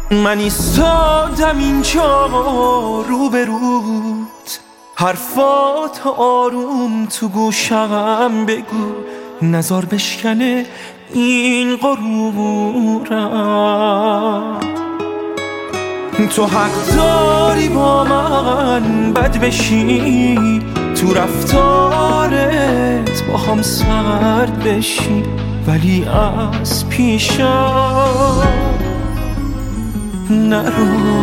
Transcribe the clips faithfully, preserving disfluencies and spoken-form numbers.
من ایستادم اینجا رو به روت، حرفات آروم تو گوشم بگو، نزار بشکنه این غرورم. تو حق داری با من بد بشی، تو رفتارت با هم سرد بشی، ولی از پیشم نرو.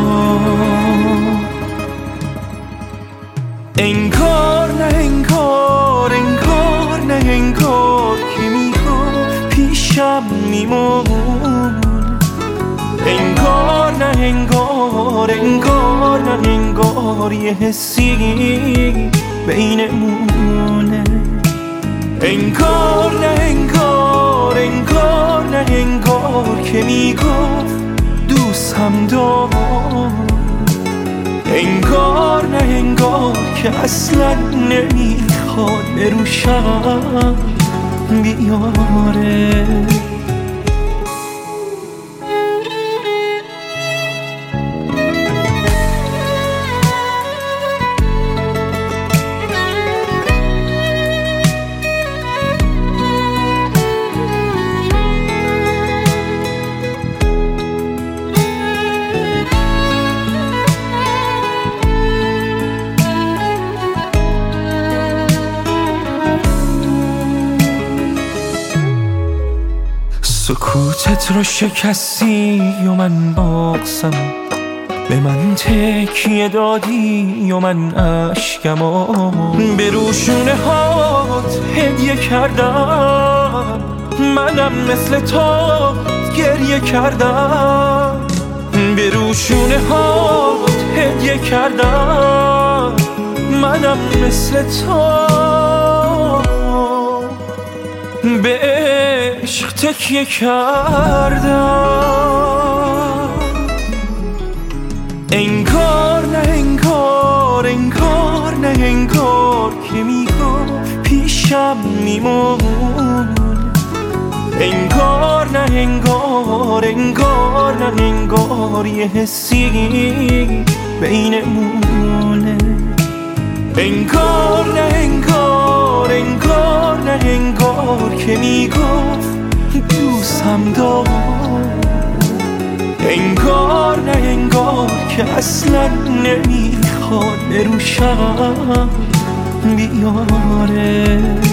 انگار نه انگار، انگار نه انگار که میگفت پیشم میمون. انگار نه انگار، انگار نه انگار یه حسی بینمونه. انگار نه انگار، انگار نه انگار که میگفت دوستم دار. انگار نه انگار که اصلا نمیخواد به روشم بیاره. سکوتت رو شکستی و من باقسم، به من تکیه دادی و من عشقمو به روشونه هات هدیه کردم. منم مثل تو گریه کردم، به روشونه هات هدیه کردم. منم مثل تو به عشق تکیه کردم. انگار نه انگار، انگار نه انگار که میگفت پیشم میمون. انگار نه انگار، انگار نه انگار یه حسی بینمونه. انگار نه انگار، انگار نه انگار که میگفت دوستم دار. انگار نه انگار که اصلا نمیخواد به روشم بیاره.